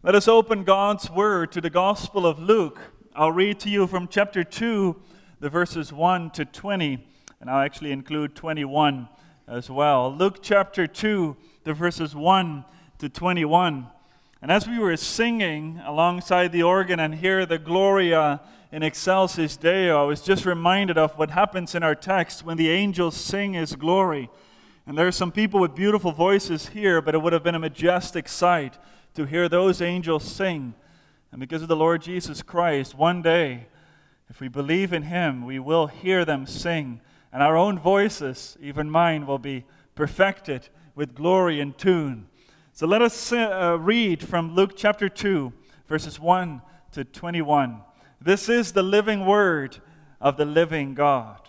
Let us open God's Word to the Gospel of Luke. I'll read to you from chapter 2, the verses 1 to 20, and I'll actually include 21 as well. Luke chapter 2, the verses 1 to 21. And as we were singing alongside the organ and hear the Gloria in Excelsis Deo, I was just reminded of what happens in our text when the angels sing His glory. And there are some people with beautiful voices here, but it would have been a majestic sight to hear those angels sing. And because of the Lord Jesus Christ, one day, if we believe in Him, we will hear them sing. And our own voices, even mine, will be perfected with glory and tune. So let us read from Luke chapter 2, verses 1 to 21. This is the living word of the living God.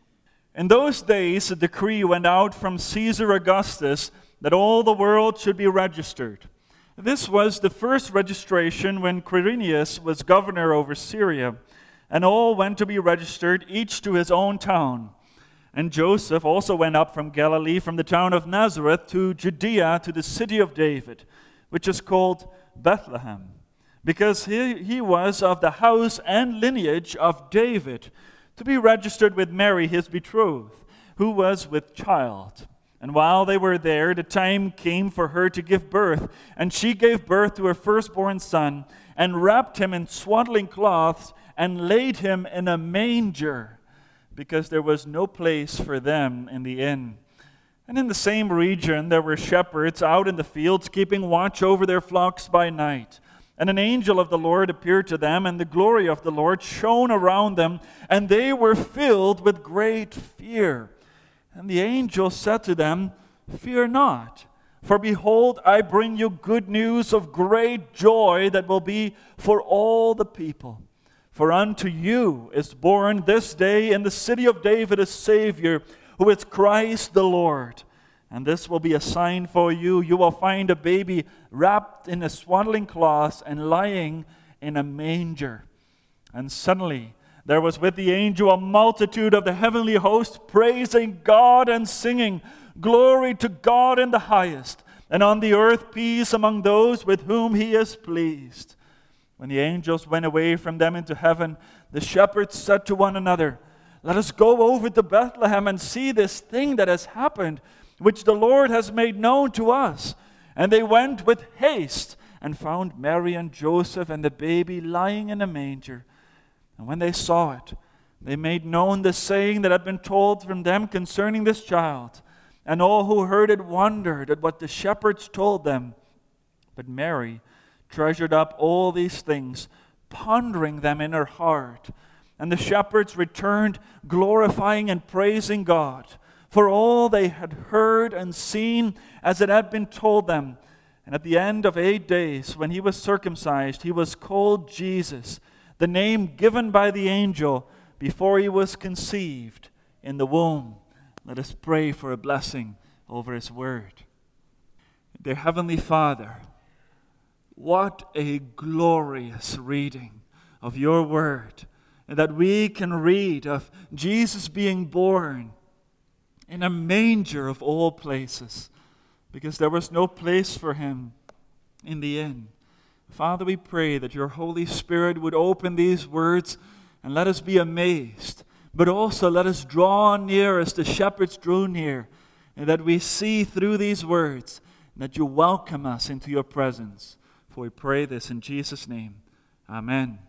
In those days, a decree went out from Caesar Augustus that all the world should be registered. This was the first registration when Quirinius was governor over Syria, and all went to be registered, each to his own town. And Joseph also went up from Galilee, from the town of Nazareth to Judea, to the city of David, which is called Bethlehem, because he was of the house and lineage of David, to be registered with Mary, his betrothed, who was with child. And while they were there, the time came for her to give birth. And she gave birth to her firstborn son, and wrapped him in swaddling cloths, and laid him in a manger, because there was no place for them in the inn. And in the same region there were shepherds out in the fields, keeping watch over their flocks by night. And an angel of the Lord appeared to them, and the glory of the Lord shone around them, and they were filled with great fear. And the angel said to them, "Fear not, for behold, I bring you good news of great joy that will be for all the people. For unto you is born this day in the city of David a Savior, who is Christ the Lord. And this will be a sign for you. You will find a baby wrapped in a swaddling cloth and lying in a manger." And suddenly there was with the angel a multitude of the heavenly host, praising God and singing, "Glory to God in the highest, and on the earth peace among those with whom He is pleased." When the angels went away from them into heaven, the shepherds said to one another, "Let us go over to Bethlehem and see this thing that has happened, which the Lord has made known to us." And they went with haste and found Mary and Joseph and the baby lying in a manger. And when they saw it, they made known the saying that had been told from them concerning this child. And all who heard it wondered at what the shepherds told them. But Mary treasured up all these things, pondering them in her heart. And the shepherds returned, glorifying and praising God for all they had heard and seen as it had been told them. And at the end of 8 days, when He was circumcised, He was called Jesus, the name given by the angel before He was conceived in the womb. Let us pray for a blessing over His word. Dear Heavenly Father, what a glorious reading of Your word, and that we can read of Jesus being born in a manger of all places, because there was no place for Him in the inn. Father, we pray that Your Holy Spirit would open these words and let us be amazed, but also let us draw near as the shepherds drew near, and that we see through these words and that You welcome us into Your presence. For we pray this in Jesus' name. Amen.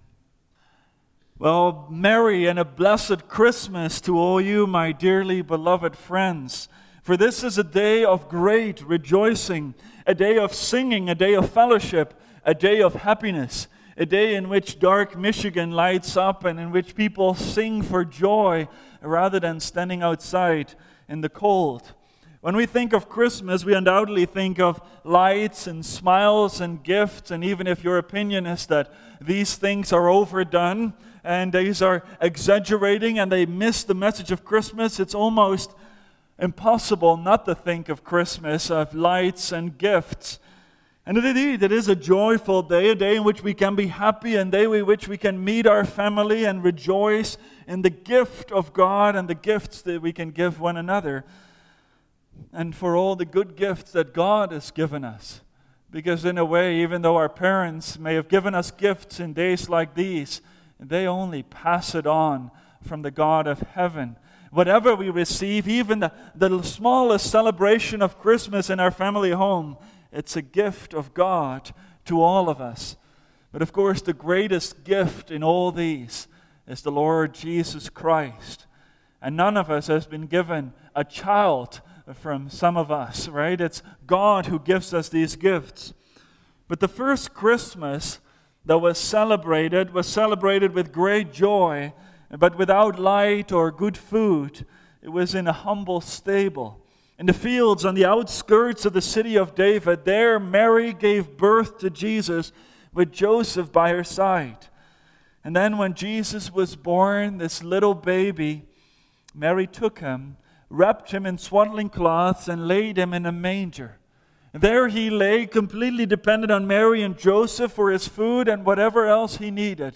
Well, merry and a blessed Christmas to all you, my dearly beloved friends. For this is a day of great rejoicing, a day of singing, a day of fellowship, a day of happiness, a day in which dark Michigan lights up and in which people sing for joy rather than standing outside in the cold. When we think of Christmas, we undoubtedly think of lights and smiles and gifts, and even if your opinion is that these things are overdone and these are exaggerating and they miss the message of Christmas, it's almost impossible not to think of Christmas, of lights and gifts. And indeed, it is a joyful day, a day in which we can be happy, a day in which we can meet our family and rejoice in the gift of God and the gifts that we can give one another. And for all the good gifts that God has given us, Because in a way, even though our parents may have given us gifts in days like these, they only pass it on from the God of heaven. Whatever we receive, even the smallest celebration of Christmas in our family home, it's a gift of God to all of us. But of course, the greatest gift in all these is the Lord Jesus Christ. And none of us has been given a child from some of us, right? It's God who gives us these gifts. But the first Christmas that was celebrated with great joy, but without light or good food. It was in a humble stable. In the fields on the outskirts of the city of David, there Mary gave birth to Jesus with Joseph by her side. And then when Jesus was born, this little baby, Mary took him, wrapped him in swaddling cloths, and laid him in a manger. And there he lay, completely dependent on Mary and Joseph for his food and whatever else he needed.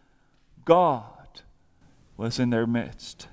God was in their midst.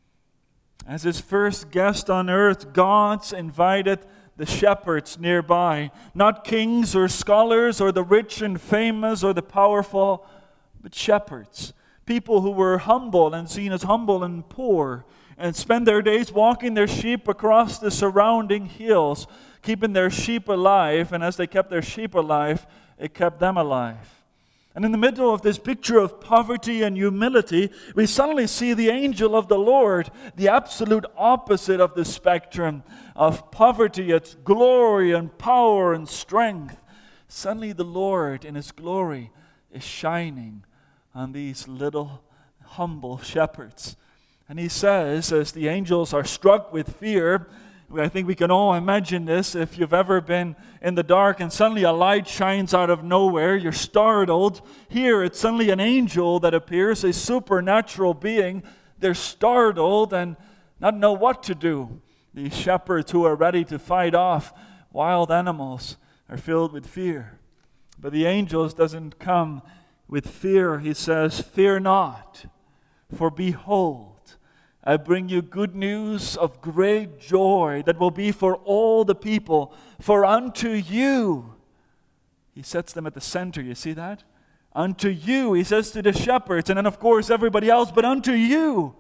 As his first guest on earth, God invited the shepherds nearby, not kings or scholars or the rich and famous or the powerful, but shepherds, people who were humble and seen as humble and poor, and spend their days walking their sheep across the surrounding hills, keeping their sheep alive, and as they kept their sheep alive, it kept them alive. And in the middle of this picture of poverty and humility, we suddenly see the angel of the Lord, the absolute opposite of the spectrum of poverty, its glory and power and strength. Suddenly the Lord in His glory is shining on these little humble shepherds. And He says, as the angels are struck with fear, I think we can all imagine this. If you've ever been in the dark and suddenly a light shines out of nowhere, you're startled. Here it's suddenly an angel that appears, a supernatural being. They're startled and not know what to do. These shepherds who are ready to fight off wild animals are filled with fear. But the angels doesn't come with fear. He says, "Fear not, for behold, I bring you good news of great joy that will be for all the people. For unto you," He sets them at the center, you see that? "Unto you," He says to the shepherds, and then of course everybody else, "but unto you,"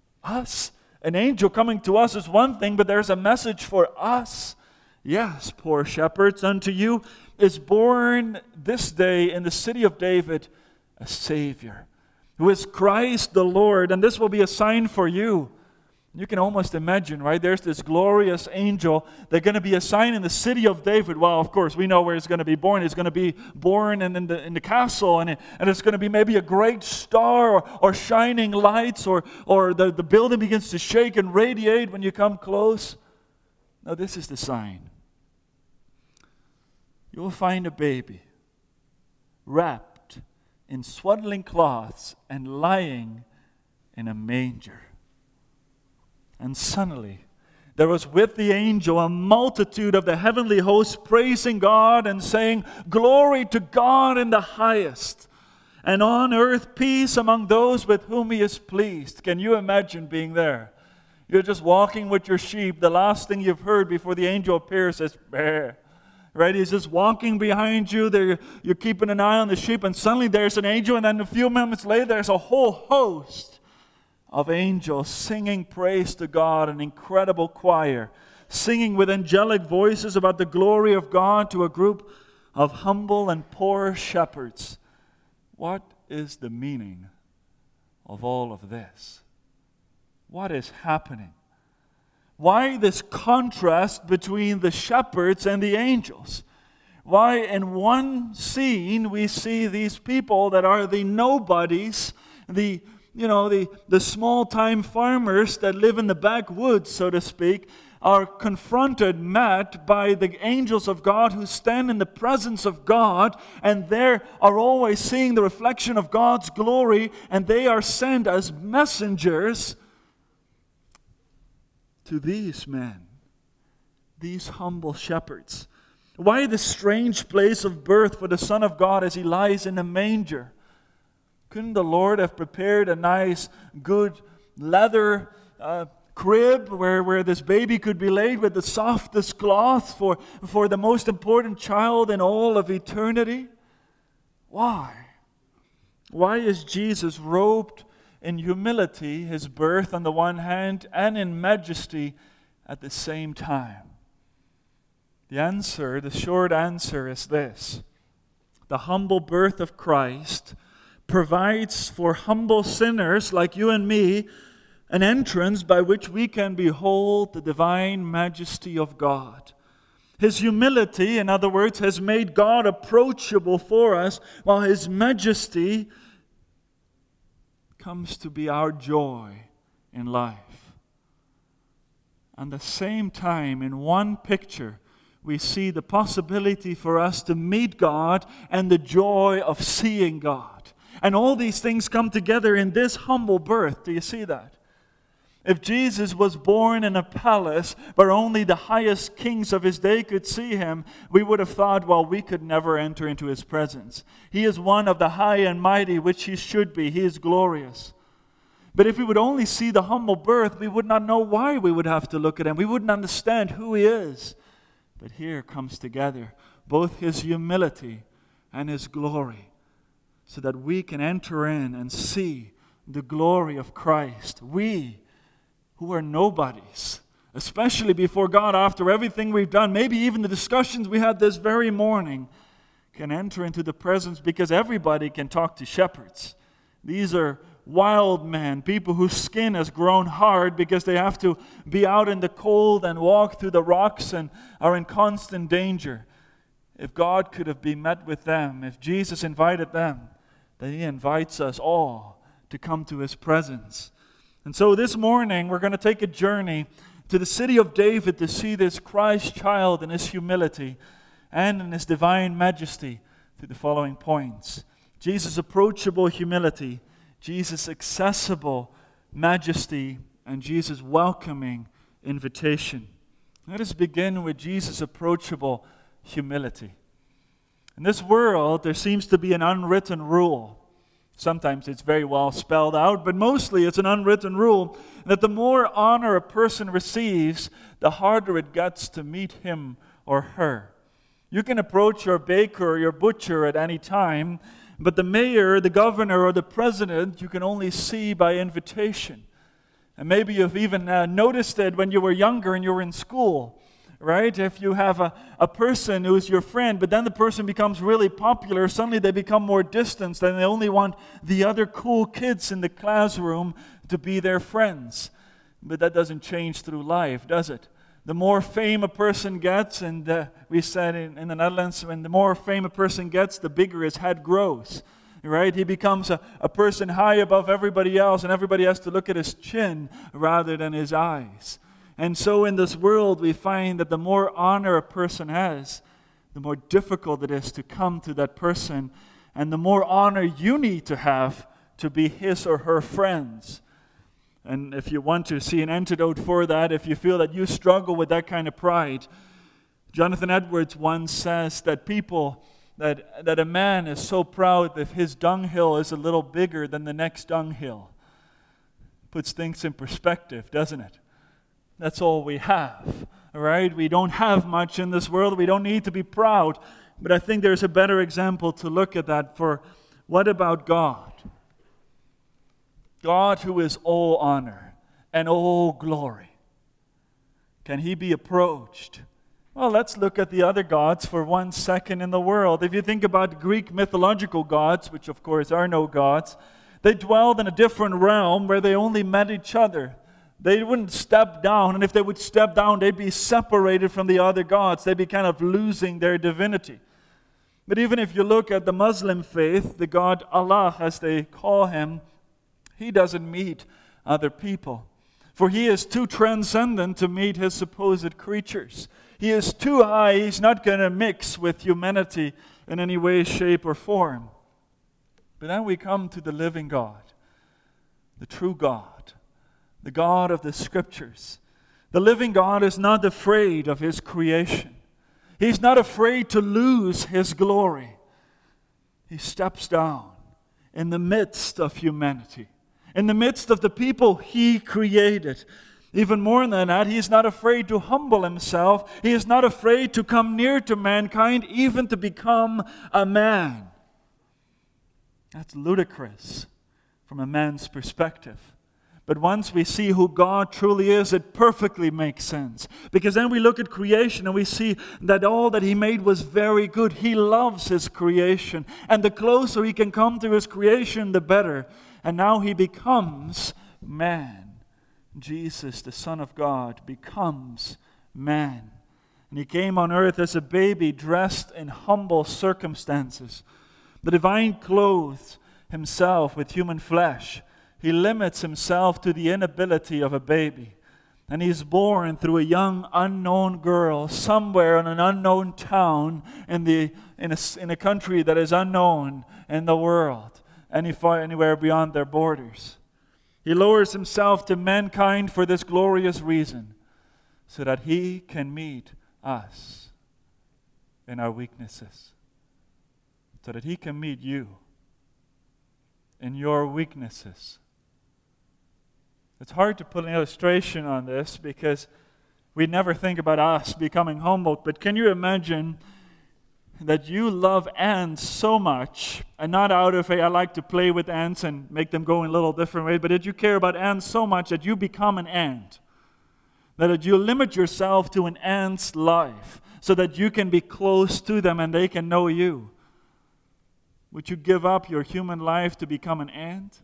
us. An angel coming to us is one thing, but there's a message for us. Yes, poor shepherds, unto you is born this day in the city of David a Savior, who is Christ the Lord, and this will be a sign for you. You can almost imagine, right? There's this glorious angel. They're going to be a sign in the city of David. Well, of course, we know where he's going to be born. He's going to be born in the castle, and it's going to be maybe a great star or shining lights, or the building begins to shake and radiate when you come close. Now, this is the sign. You will find a baby wrapped in swaddling cloths and lying in a manger. And suddenly there was with the angel a multitude of the heavenly hosts praising God and saying, "Glory to God in the highest, and on earth peace among those with whom He is pleased." Can you imagine being there? You're just walking with your sheep. The last thing you've heard before the angel appears is, "Bah." Right? He's just walking behind you. You're keeping an eye on the sheep, and suddenly there's an angel, and then a few moments later there's a whole host of angels singing praise to God, an incredible choir, singing with angelic voices about the glory of God to a group of humble and poor shepherds. What is the meaning of all of this? What is happening? Why this contrast between the shepherds and the angels? Why in one scene we see these people that are the nobodies, the small-time farmers that live in the backwoods, so to speak, are confronted, met by the angels of God who stand in the presence of God, and they are always seeing the reflection of God's glory, and they are sent as messengers to these men, these humble shepherds. Why this strange place of birth for the Son of God as He lies in a manger? Couldn't the Lord have prepared a nice, good leather crib where this baby could be laid with the softest cloth for the most important child in all of eternity? Why? Why is Jesus robed in humility, his birth on the one hand, and in majesty at the same time? The short answer is this: the humble birth of Christ provides for humble sinners like you and me an entrance by which we can behold the divine majesty of God. His humility, in other words, has made God approachable for us, while His majesty comes to be our joy in life. At the same time, in one picture, we see the possibility for us to meet God and the joy of seeing God. And all these things come together in this humble birth. Do you see that? If Jesus was born in a palace where only the highest kings of his day could see him, we would have thought, well, we could never enter into his presence. He is one of the high and mighty, which he should be. He is glorious. But if we would only see the humble birth, we would not know why we would have to look at him. We wouldn't understand who he is. But here comes together both his humility and his glory, so that we can enter in and see the glory of Christ. We, who are nobodies, especially before God after everything we've done, maybe even the discussions we had this very morning, can enter into the presence, because everybody can talk to shepherds. These are wild men, people whose skin has grown hard because they have to be out in the cold and walk through the rocks and are in constant danger. If God could have been met with them, if Jesus invited them, then He invites us all to come to His presence. And so this morning we're going to take a journey to the city of David to see this Christ child in His humility and in His divine majesty through the following points: Jesus' approachable humility, Jesus' accessible majesty, and Jesus' welcoming invitation. Let us begin with Jesus' approachable humility. In this world, there seems to be an unwritten rule. Sometimes it's very well spelled out, but mostly it's an unwritten rule that the more honor a person receives, the harder it gets to meet him or her. You can approach your baker or your butcher at any time, but the mayor, the governor, or the president, you can only see by invitation. And maybe you've even noticed it when you were younger and you were in school, right? If you have a person who's your friend, but then the person becomes really popular, suddenly they become more distant, and they only want the other cool kids in the classroom to be their friends. But that doesn't change through life, does it? The more fame a person gets, and we said in the Netherlands, when the more fame a person gets, the bigger his head grows, right? He becomes a person high above everybody else, and everybody has to look at his chin rather than his eyes. And so in this world, we find that the more honor a person has, the more difficult it is to come to that person, and the more honor you need to have to be his or her friends. And if you want to see an antidote for that, if you feel that you struggle with that kind of pride, Jonathan Edwards once says that that a man is so proud if his dunghill is a little bigger than the next dunghill. Puts things in perspective, doesn't it? That's all we have, all right? We don't have much in this world. We don't need to be proud. But I think there's a better example to look at that for what about God? God, who is all honor and all glory. Can He be approached? Well, let's look at the other gods for 1 second in the world. If you think about Greek mythological gods, which of course are no gods, they dwelled in a different realm where they only met each other. They wouldn't step down, and if they would step down, they'd be separated from the other gods. They'd be kind of losing their divinity. But even if you look at the Muslim faith, the God Allah, as they call Him, He doesn't meet other people. For He is too transcendent to meet His supposed creatures. He is too high. He's not going to mix with humanity in any way, shape, or form. But then we come to the living God, the true God, the God of the Scriptures. The living God is not afraid of His creation. He's not afraid to lose His glory. He steps down in the midst of humanity, in the midst of the people He created. Even more than that, He is not afraid to humble Himself. He is not afraid to come near to mankind, even to become a man. That's ludicrous from a man's perspective. But once we see who God truly is, it perfectly makes sense. Because then we look at creation and we see that all that He made was very good. He loves His creation. And the closer He can come to His creation, the better. And now He becomes man. Jesus, the Son of God, becomes man. And He came on earth as a baby dressed in humble circumstances. The divine clothes Himself with human flesh. He limits Himself to the inability of a baby. And He's born through a young, unknown girl somewhere in an unknown town in a country that is unknown in the world, anywhere beyond their borders. He lowers Himself to mankind for this glorious reason, so that He can meet us in our weaknesses, so that He can meet you in your weaknesses. It's hard to put an illustration on this because we never think about us becoming humbled. But can you imagine that you love ants so much, and not out of, hey, I like to play with ants and make them go in a little different way, but that you care about ants so much that you become an ant? That you limit yourself to an ant's life so that you can be close to them and they can know you. Would you give up your human life to become an ant?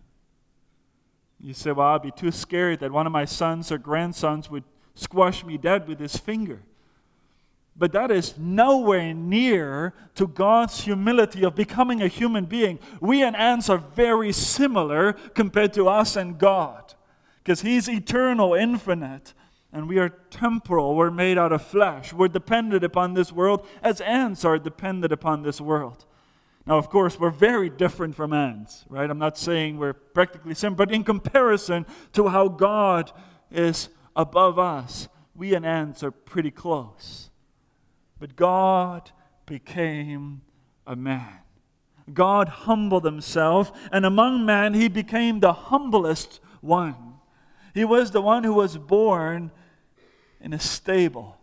You say, well, I'd be too scared that one of my sons or grandsons would squash me dead with his finger. But that is nowhere near to God's humility of becoming a human being. We and ants are very similar compared to us and God, because He's eternal, infinite, and we are temporal. We're made out of flesh. We're dependent upon this world as ants are dependent upon this world. Now, of course, we're very different from ants, right? I'm not saying we're practically similar, but in comparison to how God is above us, we and ants are pretty close. But God became a man. God humbled Himself, and among men, He became the humblest one. He was the one who was born in a stable.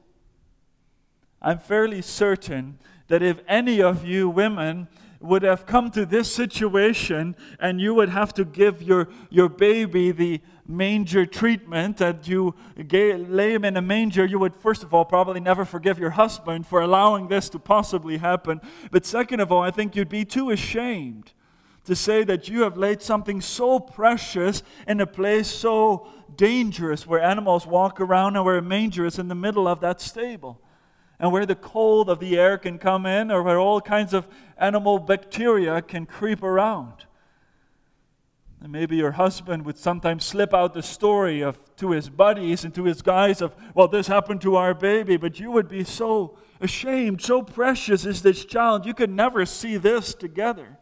I'm fairly certain that if any of you women would have come to this situation and you would have to give your baby the manger treatment, that you lay him in a manger, you would first of all probably never forgive your husband for allowing this to possibly happen. But second of all, I think you'd be too ashamed to say that you have laid something so precious in a place so dangerous where animals walk around and where a manger is in the middle of that stable. And where the cold of the air can come in, or where all kinds of animal bacteria can creep around. And maybe your husband would sometimes slip out the story to his buddies and to his guys of, well, this happened to our baby, but you would be so ashamed, so precious is this child, you could never see this together.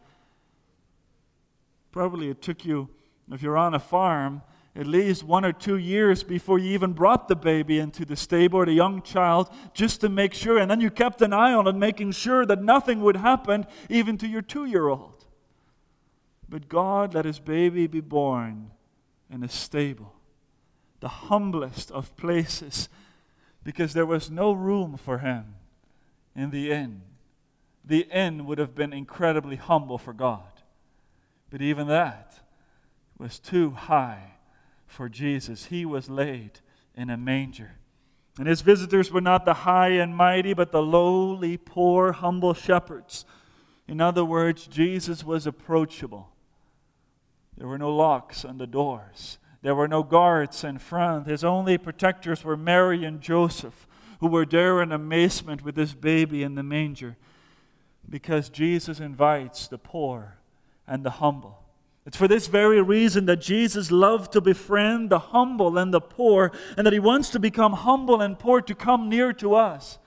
Probably it took you, if you're on a farm, at least 1 or 2 years before you even brought the baby into the stable or the young child, just to make sure. And then you kept an eye on it, making sure that nothing would happen even to your 2-year-old. But God let His baby be born in a stable, the humblest of places, because there was no room for Him in the inn. The inn would have been incredibly humble for God. But even that was too high for Jesus. He was laid in a manger. And His visitors were not the high and mighty, but the lowly, poor, humble shepherds. In other words, Jesus was approachable. There were no locks on the doors. There were no guards in front. His only protectors were Mary and Joseph, who were there in amazement with this baby in the manger, because Jesus invites the poor and the humble. It's for this very reason that Jesus loved to befriend the humble and the poor, and that He wants to become humble and poor to come near to us,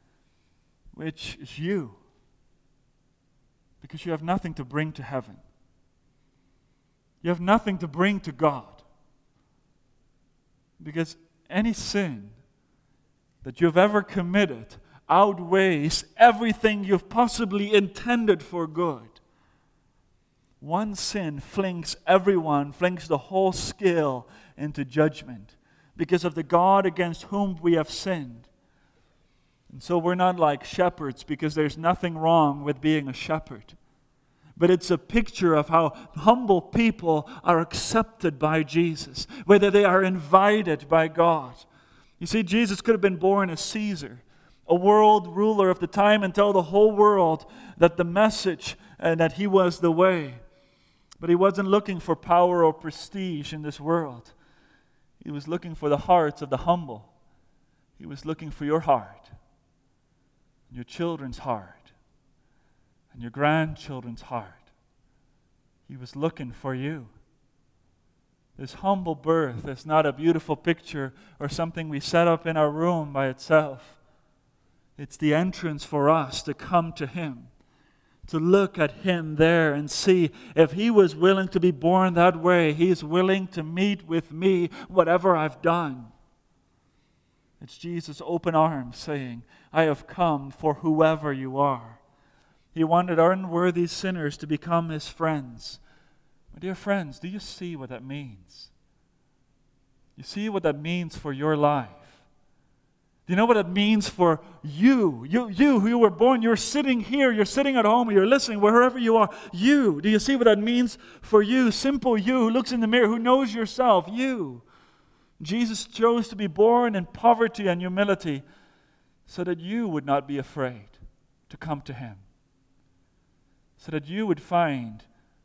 which is you. Because you have nothing to bring to heaven. You have nothing to bring to God. Because any sin that you've ever committed outweighs everything you've possibly intended for good. One sin flings the whole scale into judgment. because of the God against whom we have sinned. And so we're not like shepherds, because there's nothing wrong with being a shepherd. But it's a picture of how humble people are accepted by Jesus, whether they are invited by God. You see, Jesus could have been born as Caesar, a world ruler of the time, and tell the whole world that the message and that he was the way. But he wasn't looking for power or prestige in this world. He was looking for the hearts of the humble. He was looking for your heart, your children's heart, and your grandchildren's heart. He was looking for you. This humble birth is not a beautiful picture or something we set up in our room by itself. It's the entrance for us to come to Him, to look at Him there and see if He was willing to be born that way, He's willing to meet with me whatever I've done. It's Jesus' open arms saying, I have come for whoever you are. He wanted unworthy sinners to become His friends. My dear friends, do you see what that means? You see what that means for your life? Do you know what it means for you? You who were born, you're sitting here, you're sitting at home, you're listening, wherever you are. You, do you see what that means for you? Simple you who looks in the mirror, who knows yourself, you. Jesus chose to be born in poverty and humility so that you would not be afraid to come to Him. So that you would find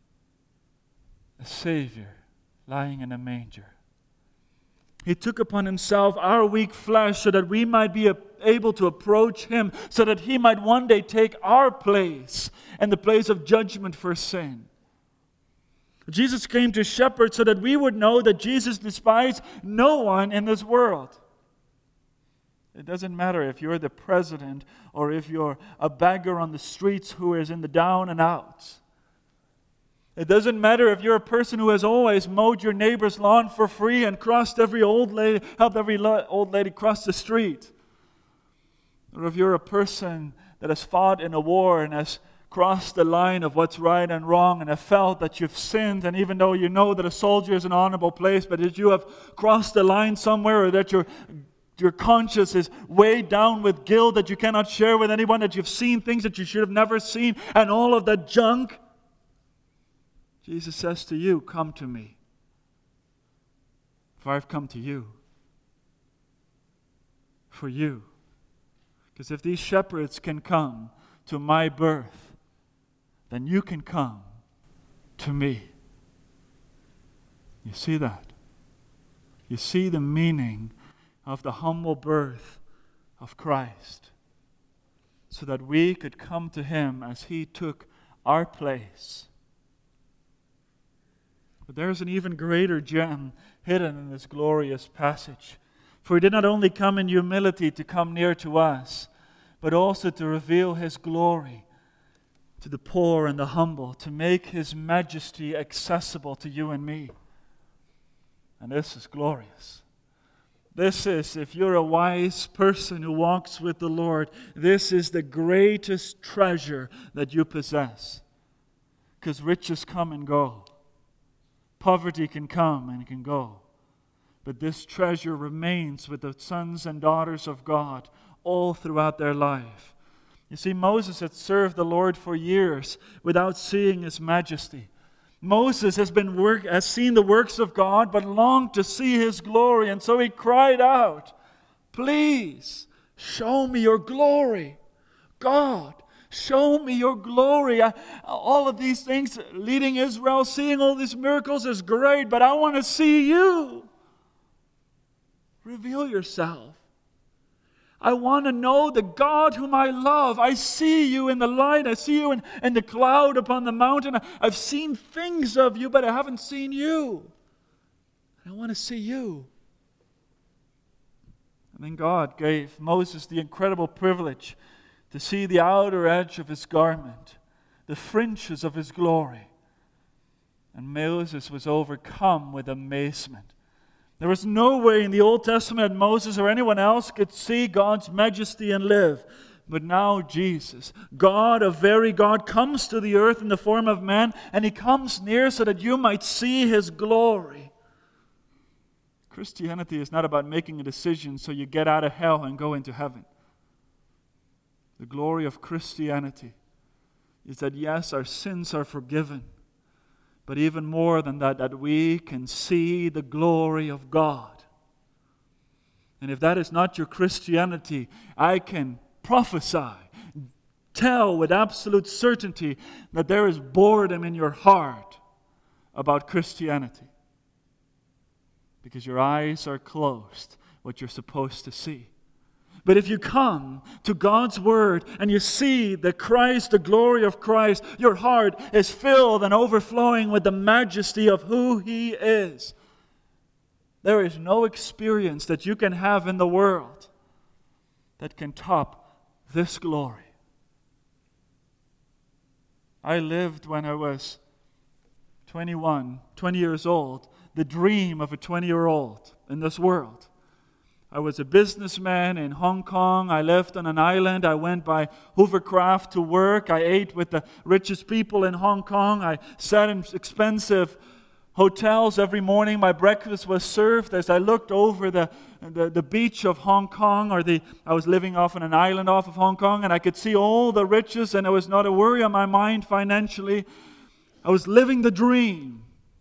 a Savior lying in a manger. He took upon Himself our weak flesh so that we might be able to approach Him, so that He might one day take our place and the place of judgment for sin. Jesus came to shepherd so that we would know that Jesus despised no one in this world. It doesn't matter if you're the president or if you're a beggar on the streets who is in the down and outs. It doesn't matter if you're a person who has always mowed your neighbor's lawn for free and crossed every old lady, helped every old lady cross the street. Or if you're a person that has fought in a war and has crossed the line of what's right and wrong and have felt that you've sinned, and even though you know that a soldier is an honorable place, but that you have crossed the line somewhere, or that your conscience is weighed down with guilt that you cannot share with anyone, that you've seen things that you should have never seen, and all of that junk, Jesus says to you, come to me, for I've come to you. For you. Because if these shepherds can come to my birth, then you can come to me. You see that? You see the meaning of the humble birth of Christ, so that we could come to Him as He took our place. But there's an even greater gem hidden in this glorious passage. For He did not only come in humility to come near to us, but also to reveal His glory to the poor and the humble, to make His majesty accessible to you and me. And this is glorious. This is, if you're a wise person who walks with the Lord, this is the greatest treasure that you possess. Because riches come and go. Poverty can come and can go. But this treasure remains with the sons and daughters of God all throughout their life. You see, Moses had served the Lord for years without seeing His majesty. Moses has seen the works of God, but longed to see His glory. And so he cried out, please, show me your glory. God, show me your glory. All of these things, leading Israel, seeing all these miracles is great, but I want to see you. Reveal yourself. I want to know the God whom I love. I see you in the light. I see you in the cloud upon the mountain. I've seen things of you, but I haven't seen you. I want to see you. And then God gave Moses the incredible privilege to see the outer edge of his garment, the fringes of His glory. And Moses was overcome with amazement. There was no way in the Old Testament that Moses or anyone else could see God's majesty and live. But now Jesus, God, a very God, comes to the earth in the form of man, and He comes near so that you might see His glory. Christianity is not about making a decision so you get out of hell and go into heaven. The glory of Christianity is that, yes, our sins are forgiven, but even more than that, that we can see the glory of God. And if that is not your Christianity, I can prophesy, tell with absolute certainty that there is boredom in your heart about Christianity. Because your eyes are closed, what you're supposed to see. But if you come to God's Word and you see the Christ, the glory of Christ, your heart is filled and overflowing with the majesty of who He is. There is no experience that you can have in the world that can top this glory. I lived when I was 20 years old, the dream of a 20-year-old in this world. I was a businessman in Hong Kong. I lived on an island. I went by hovercraft to work. I ate with the richest people in Hong Kong. I sat in expensive hotels every morning. My breakfast was served as I looked over the beach of Hong Kong, I was living off on an island off of Hong Kong, and I could see all the riches, and there was not a worry on my mind financially. I was living the dream.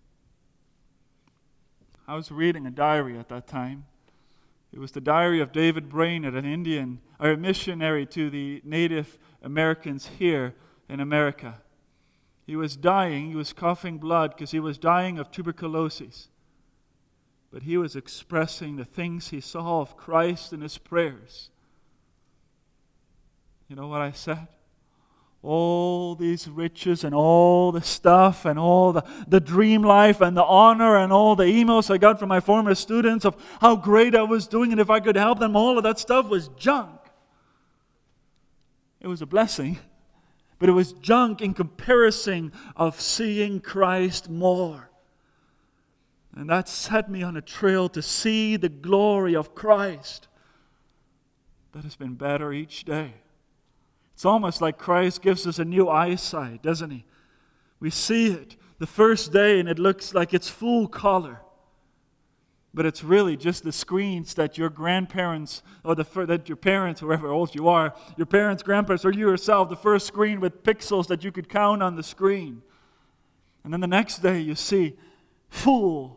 I was reading a diary at that time. It was the diary of David Brainerd, a missionary to the Native Americans here in America. He was dying, he was coughing blood because he was dying of tuberculosis. But he was expressing the things he saw of Christ in his prayers. You know what I said? All these riches and all the stuff and all the dream life and the honor and all the emails I got from my former students of how great I was doing and if I could help them, all of that stuff was junk. It was a blessing, but it was junk in comparison of seeing Christ more. And that set me on a trail to see the glory of Christ that has been better each day. It's almost like Christ gives us a new eyesight, doesn't He? We see it the first day and it looks like it's full color. But it's really just the screens that your grandparents, or that your parents, whoever old you are, your parents, grandparents, or you yourself, the first screen with pixels that you could count on the screen. And then the next day you see full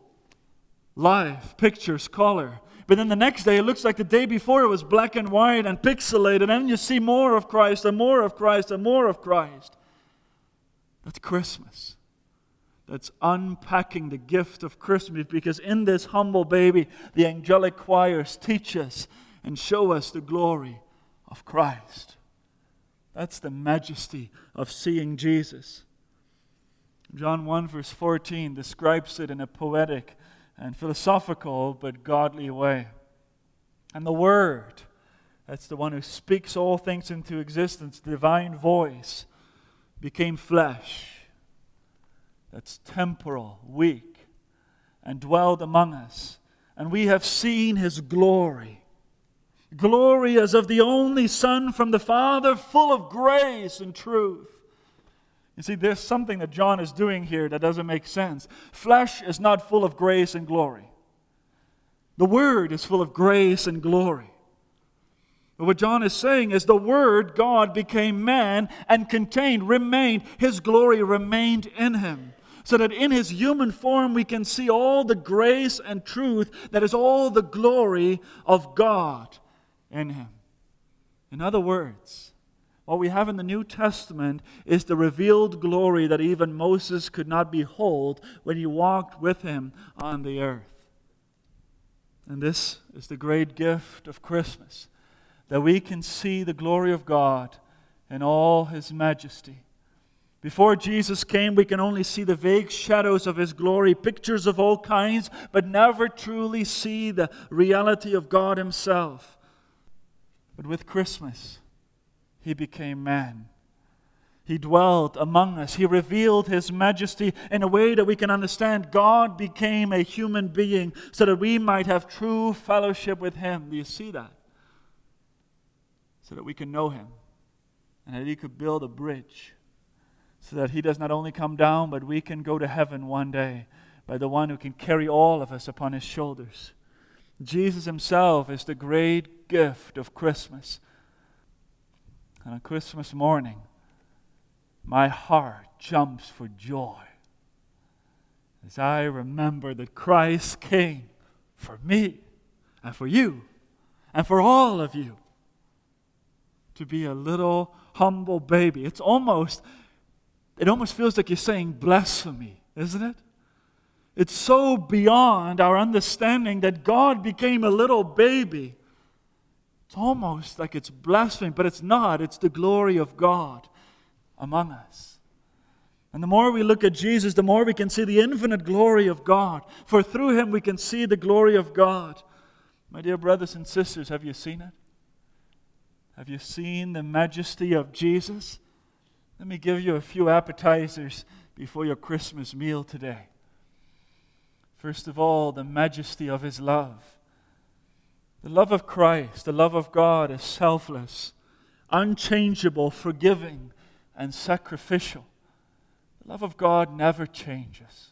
life, pictures, color. But then the next day, it looks like the day before it was black and white and pixelated. And then you see more of Christ and more of Christ and more of Christ. That's Christmas. That's unpacking the gift of Christmas. Because in this humble baby, the angelic choirs teach us and show us the glory of Christ. That's the majesty of seeing Jesus. John 1 verse 14 describes it in a poetic and philosophical but godly way. And the Word, that's the one who speaks all things into existence, the divine voice, became flesh. That's temporal, weak, and dwelled among us. And we have seen His glory. Glory as of the only Son from the Father, full of grace and truth. You see, there's something that John is doing here that doesn't make sense. Flesh is not full of grace and glory. The Word is full of grace and glory. But what John is saying is the Word, God, became man and remained. His glory remained in Him. So that in His human form we can see all the grace and truth that is all the glory of God in Him. In other words, what we have in the New Testament is the revealed glory that even Moses could not behold when he walked with Him on the earth. And this is the great gift of Christmas, that we can see the glory of God in all His majesty. Before Jesus came, we can only see the vague shadows of His glory, pictures of all kinds, but never truly see the reality of God Himself. But with Christmas, He became man. He dwelt among us. He revealed His majesty in a way that we can understand. God became a human being so that we might have true fellowship with Him. Do you see that? So that we can know Him and that He could build a bridge so that He does not only come down, but we can go to heaven one day by the one who can carry all of us upon His shoulders. Jesus himself is the great gift of Christmas. And on Christmas morning, my heart jumps for joy as I remember that Christ came for me and for you and for all of you to be a little humble baby. It almost feels like you're saying blasphemy, isn't it? It's so beyond our understanding that God became a little baby. It's almost like it's blasphemy, but it's not. It's the glory of God among us. And the more we look at Jesus, the more we can see the infinite glory of God. For through Him we can see the glory of God. My dear brothers and sisters, have you seen it? Have you seen the majesty of Jesus? Let me give you a few appetizers before your Christmas meal today. First of all, the majesty of His love. The love of Christ, the love of God is selfless, unchangeable, forgiving, and sacrificial. The love of God never changes.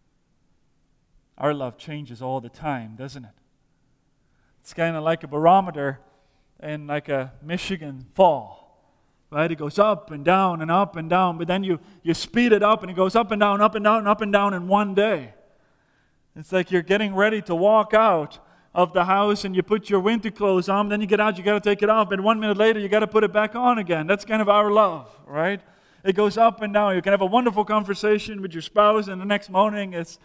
Our love changes all the time, doesn't it? It's kind of like a barometer in like a Michigan fall, right? It goes up and down and up and down, but then you speed it up and it goes up and down, up and down, up and down in one day. It's like you're getting ready to walk out of the house and you put your winter clothes on, then you get out, you got to take it off, but 1 minute later you got to put it back on again. That's kind of our love, right? It goes up and down. You can have a wonderful conversation with your spouse, and the next morning it's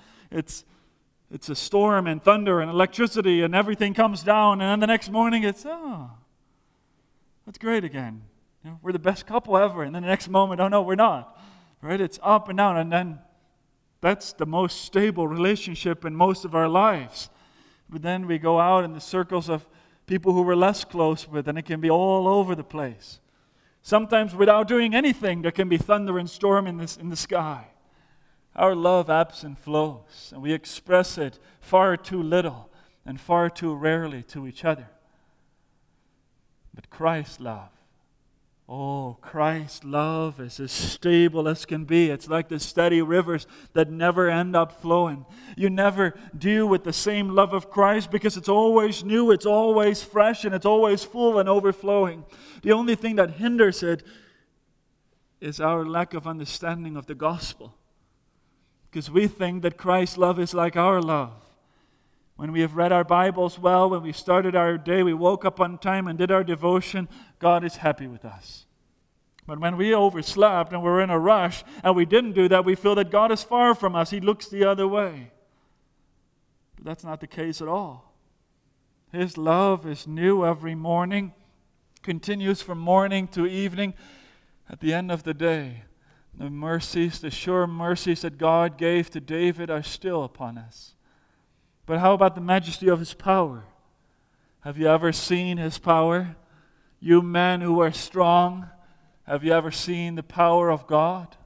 a storm and thunder and electricity and everything comes down, and then the next morning it's, that's great again. You know, we're the best couple ever, and then the next moment, oh no, we're not. Right? It's up and down, and then that's the most stable relationship in most of our lives. But then we go out in the circles of people who we're less close with, and it can be all over the place. Sometimes without doing anything, there can be thunder and storm in the sky. Our love ebbs and flows, and we express it far too little and far too rarely to each other. But Christ's love, Christ's love is as stable as can be. It's like the steady rivers that never end up flowing. You never deal with the same love of Christ because it's always new, it's always fresh, and it's always full and overflowing. The only thing that hinders it is our lack of understanding of the gospel. Because we think that Christ's love is like our love. When we have read our Bibles well, when we started our day, we woke up on time and did our devotion, God is happy with us. But when we overslept and we're in a rush and we didn't do that, we feel that God is far from us. He looks the other way. But that's not the case at all. His love is new every morning, continues from morning to evening. At the end of the day, the mercies, the sure mercies that God gave to David are still upon us. But how about the majesty of His power? Have you ever seen His power? You men who are strong, have you ever seen the power of God?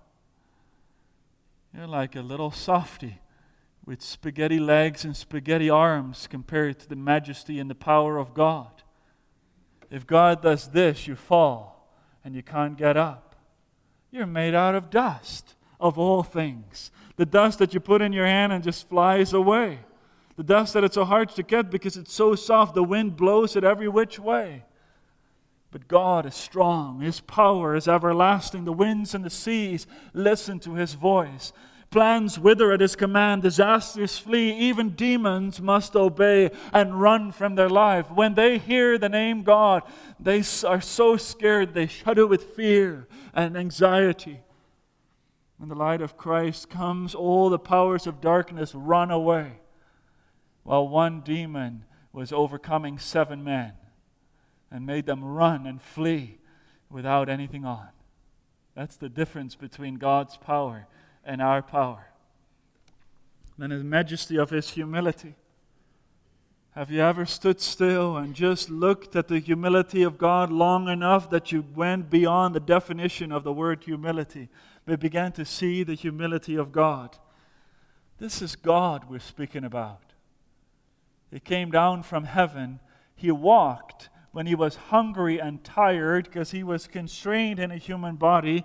You're like a little softy with spaghetti legs and spaghetti arms compared to the majesty and the power of God. If God does this, you fall and you can't get up. You're made out of dust, of all things. The dust that you put in your hand and just flies away. The dust that it's so hard to get because it's so soft, the wind blows it every which way. But God is strong. His power is everlasting. The winds and the seas listen to His voice. Plans wither at His command. Disasters flee. Even demons must obey and run from their life. When they hear the name God, they are so scared they shudder with fear and anxiety. When the light of Christ comes, all the powers of darkness run away. While one demon was overcoming 7 men and made them run and flee without anything on. That's the difference between God's power and our power. Then the majesty of His humility. Have you ever stood still and just looked at the humility of God long enough that you went beyond the definition of the word humility, but began to see the humility of God? This is God we're speaking about. He came down from heaven. He walked when He was hungry and tired because He was constrained in a human body.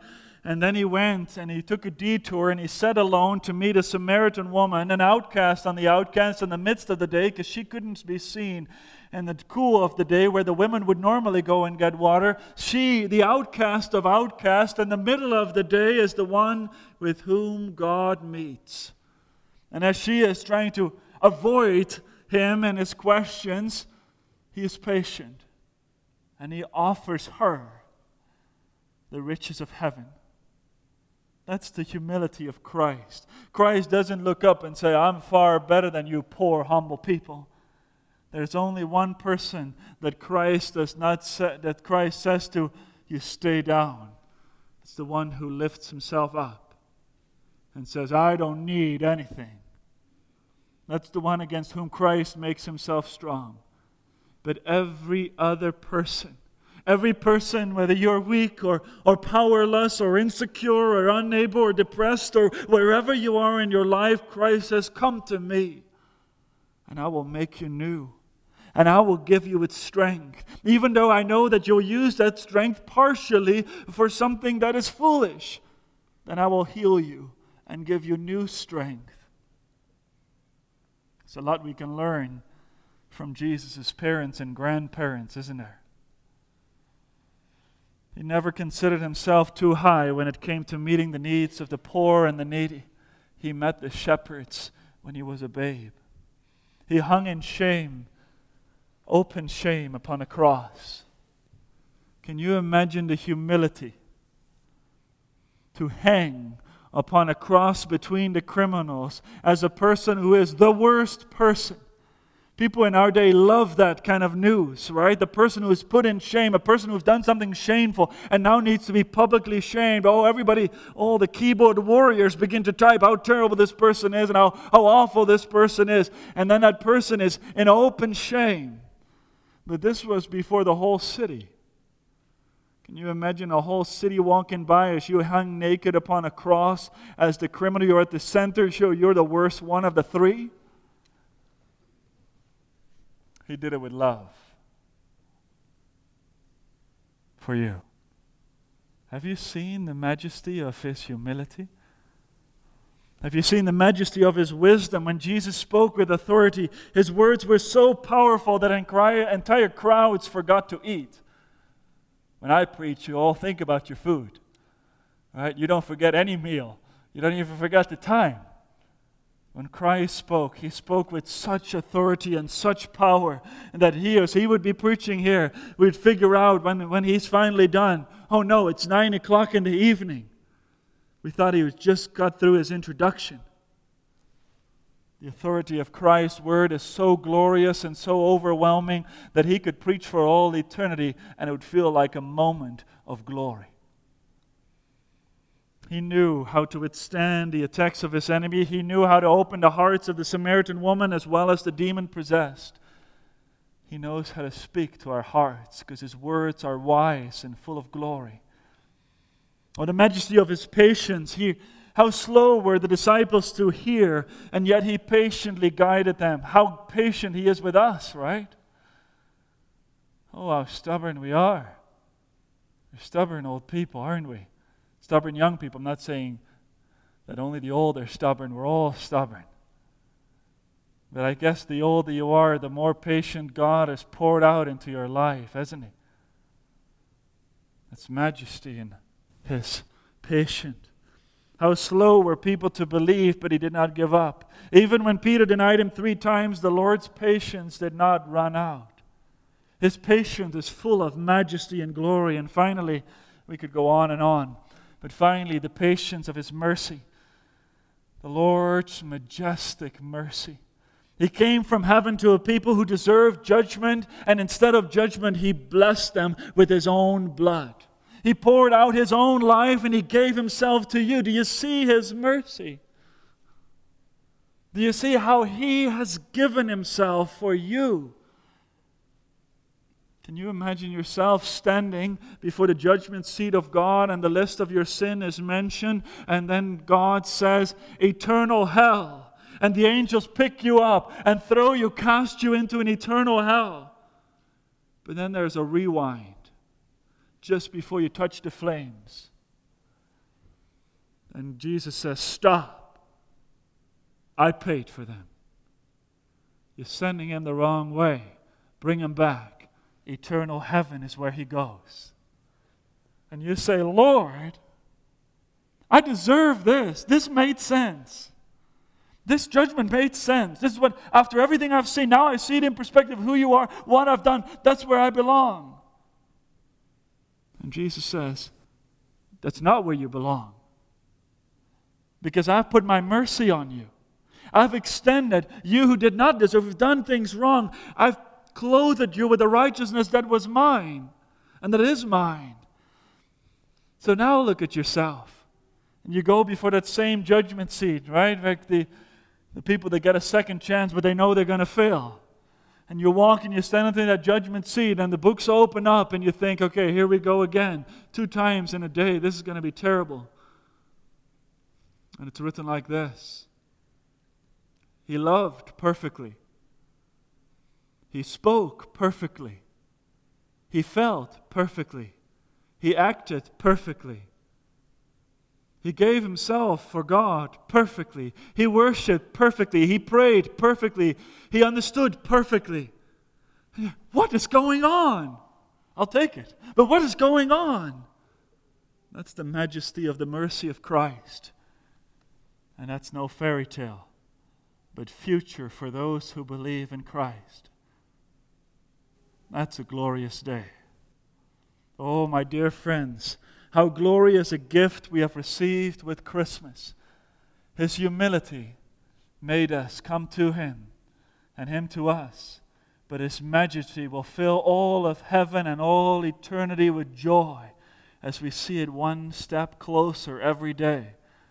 And then he went and he took a detour and he sat alone to meet a Samaritan woman, an outcast on the outcast in the midst of the day, because she couldn't be seen in the cool of the day where the women would normally go and get water. She, the outcast of outcasts, in the middle of the day, is the one with whom God meets. And as she is trying to avoid him and his questions, he is patient. And he offers her the riches of heaven. That's the humility of Christ. Christ doesn't look up and say, I'm far better than you poor, humble people. There's only one person that Christ says to, you stay down. It's the one who lifts himself up and says, I don't need anything. That's the one against whom Christ makes himself strong. But every other person, whether you're weak or powerless or insecure or unable or depressed or wherever you are in your life, Christ says, come to me and I will make you new. And I will give you its strength. Even though I know that you'll use that strength partially for something that is foolish, then I will heal you and give you new strength. There's a lot we can learn from Jesus' parents and grandparents, isn't there? He never considered himself too high when it came to meeting the needs of the poor and the needy. He met the shepherds when he was a babe. He hung in shame, open shame upon a cross. Can you imagine the humility to hang upon a cross between the criminals as a person who is the worst person? People in our day love that kind of news, right? The person who is put in shame, a person who has done something shameful and now needs to be publicly shamed. Oh, everybody, all the keyboard warriors begin to type how terrible this person is and how awful this person is. And then that person is in open shame. But this was before the whole city. Can you imagine a whole city walking by as you hung naked upon a cross as the criminal? You're at the center, so you're the worst one of the three? He did it with love for you. Have you seen the majesty of his humility? Have you seen the majesty of his wisdom? When Jesus spoke with authority, his words were so powerful that entire crowds forgot to eat. When I preach, you all think about your food. Right? You don't forget any meal. You don't even forget the time. When Christ spoke, he spoke with such authority and such power, and that as he would be preaching here, we'd figure out when he's finally done, oh no, it's 9 o'clock in the evening. We thought he was just got through his introduction. The authority of Christ's word is so glorious and so overwhelming that he could preach for all eternity and it would feel like a moment of glory. He knew how to withstand the attacks of his enemy. He knew how to open the hearts of the Samaritan woman as well as the demon-possessed. He knows how to speak to our hearts because his words are wise and full of glory. Oh, the majesty of his patience. How slow were the disciples to hear, and yet he patiently guided them. How patient he is with us, right? Oh, how stubborn we are. We're stubborn old people, aren't we? Stubborn young people. I'm not saying that only the old are stubborn. We're all stubborn. But I guess the older you are, the more patient God has poured out into your life, hasn't he? That's majesty in his patience. How slow were people to believe, but he did not give up. Even when Peter denied him 3 times, the Lord's patience did not run out. His patience is full of majesty and glory. And finally, we could go on, but finally, the patience of his mercy. The Lord's majestic mercy. He came from heaven to a people who deserved judgment, and instead of judgment, he blessed them with his own blood. He poured out his own life and he gave himself to you. Do you see his mercy? Do you see how he has given himself for you? Can you imagine yourself standing before the judgment seat of God and the list of your sin is mentioned, and then God says, eternal hell, and the angels pick you up and cast you into an eternal hell. But then there's a rewind just before you touch the flames. And Jesus says, stop. I paid for them. You're sending him the wrong way. Bring him back. Eternal heaven is where he goes. And you say, Lord, I deserve this. This made sense. This judgment made sense. This is what, after everything I've seen, now I see it in perspective of who you are, what I've done. That's where I belong. And Jesus says, that's not where you belong. Because I've put my mercy on you. I've extended you who did not deserve, who've done things wrong. I've clothed you with the righteousness that was mine and that is mine. So now look at yourself. And you go before that same judgment seat, right? Like the people that get a second chance, but they know they're going to fail. And you walk and you stand into that judgment seat and the books open up and you think, okay, here we go again. 2 times in a day. This is going to be terrible. And it's written like this. He loved perfectly. He spoke perfectly. He felt perfectly. He acted perfectly. He gave himself for God perfectly. He worshiped perfectly. He prayed perfectly. He understood perfectly. What is going on? I'll take it. But what is going on? That's the majesty of the mercy of Christ. And that's no fairy tale, but future for those who believe in Christ. That's a glorious day. Oh, my dear friends, how glorious a gift we have received with Christmas. His humility made us come to Him and Him to us. But His majesty will fill all of heaven and all eternity with joy as we see it one step closer every day.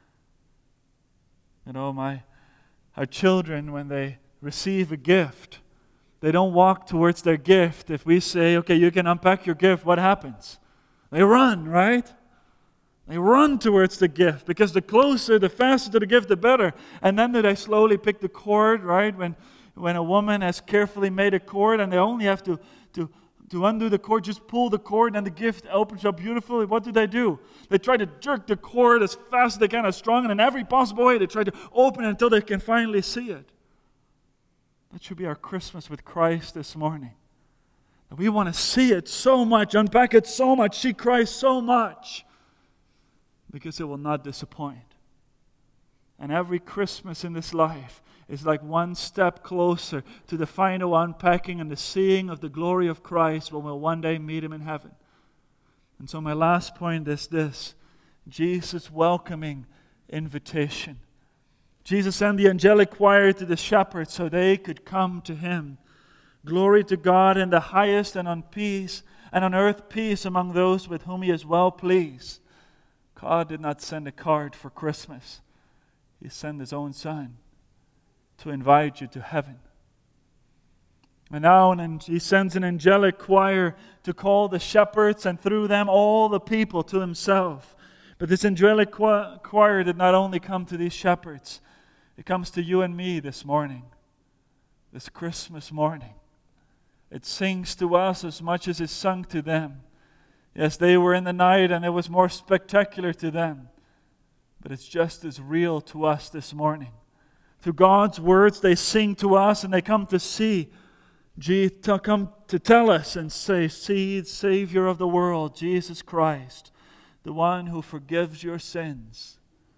You know, our children, when they receive a gift, they don't walk towards their gift. If we say, okay, you can unpack your gift, what happens? They run, right? They run towards the gift because the closer, the faster to the gift, the better. And then they slowly pick the cord, right? When a woman has carefully made a cord and they only have to undo the cord, just pull the cord and the gift opens up beautifully. What do? They try to jerk the cord as fast as they can, as strong, and in every possible way they try to open it until they can finally see it. That should be our Christmas with Christ this morning. We want to see it so much, unpack it so much, see Christ so much, because it will not disappoint. And every Christmas in this life is like one step closer to the final unpacking and the seeing of the glory of Christ when we'll one day meet Him in heaven. And so my last point is this: Jesus' welcoming invitation. Jesus sent the angelic choir to the shepherds so they could come to Him. Glory to God in the highest, and on earth peace among those with whom He is well pleased. God did not send a card for Christmas. He sent His own Son to invite you to heaven. And now He sends an angelic choir to call the shepherds and through them all the people to Himself. But this angelic choir did not only come to these shepherds. It comes to you and me this morning, this Christmas morning. It sings to us as much as it sung to them. Yes, they were in the night and it was more spectacular to them. But it's just as real to us this morning. Through God's words, they sing to us and they come to see, come to tell us and say, see the Savior of the world, Jesus Christ, the one who forgives your sins.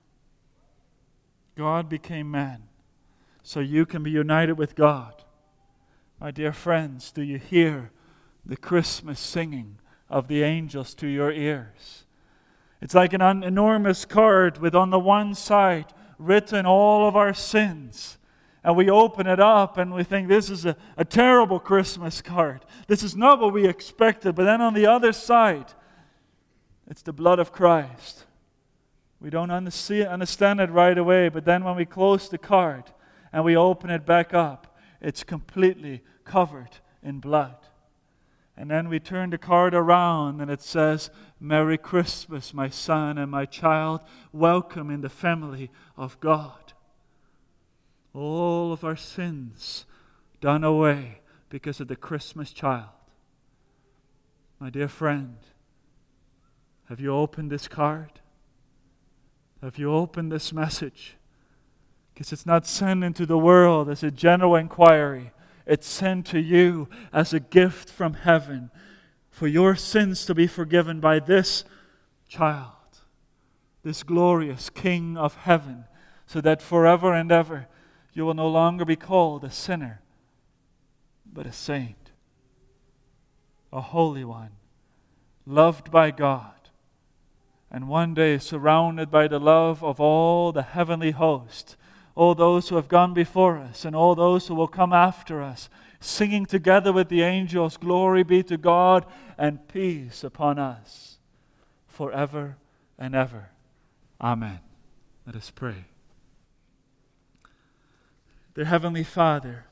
God became man so you can be united with God. My dear friends, do you hear the Christmas singing of the angels to your ears? It's like an enormous card with on the one side written all of our sins. And we open it up and we think this is a terrible Christmas card. This is not what we expected. But then on the other side, it's the blood of Christ. We don't understand it right away, but then when we close the card and we open it back up, it's completely covered in blood. And then we turn the card around and it says, Merry Christmas, my son and my child. Welcome in the family of God. All of our sins done away because of the Christmas child. My dear friend, have you opened this card? If you open this message, because it's not sent into the world as a general inquiry, it's sent to you as a gift from heaven for your sins to be forgiven by this child, this glorious King of heaven, so that forever and ever you will no longer be called a sinner, but a saint, a holy one, loved by God, and one day surrounded by the love of all the heavenly host, all those who have gone before us and all those who will come after us, singing together with the angels, "Glory be to God and peace upon us forever and ever." Amen. Let us pray. Dear Heavenly Father,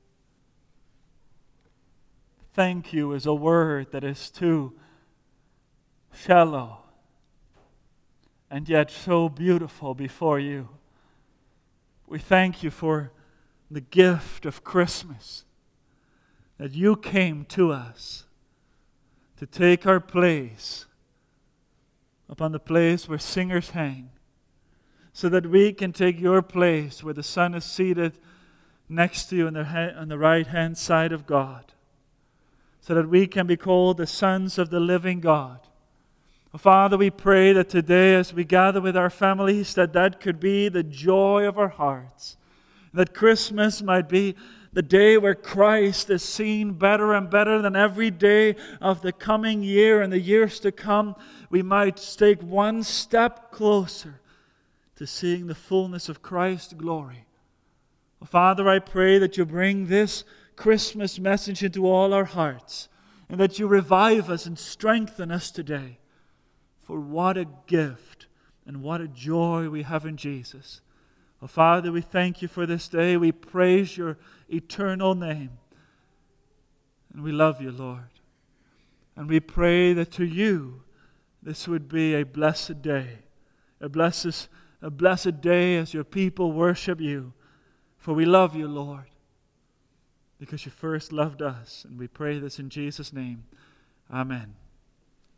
thank you is a word that is too shallow and yet so beautiful before you. We thank you for the gift of Christmas, that you came to us to take our place upon the place where singers hang, so that we can take your place where the Son is seated next to you on the right-hand side of God, so that we can be called the sons of the living God. Father, we pray that today as we gather with our families, that could be the joy of our hearts. That Christmas might be the day where Christ is seen better and better than every day of the coming year and the years to come. We might take one step closer to seeing the fullness of Christ's glory. Father, I pray that you bring this Christmas message into all our hearts, and that you revive us and strengthen us today. For what a gift and what a joy we have in Jesus. Oh, Father, we thank you for this day. We praise your eternal name. And we love you, Lord. And we pray that to you this would be a blessed day. A blessed day as your people worship you. For we love you, Lord, because you first loved us. And we pray this in Jesus' name. Amen.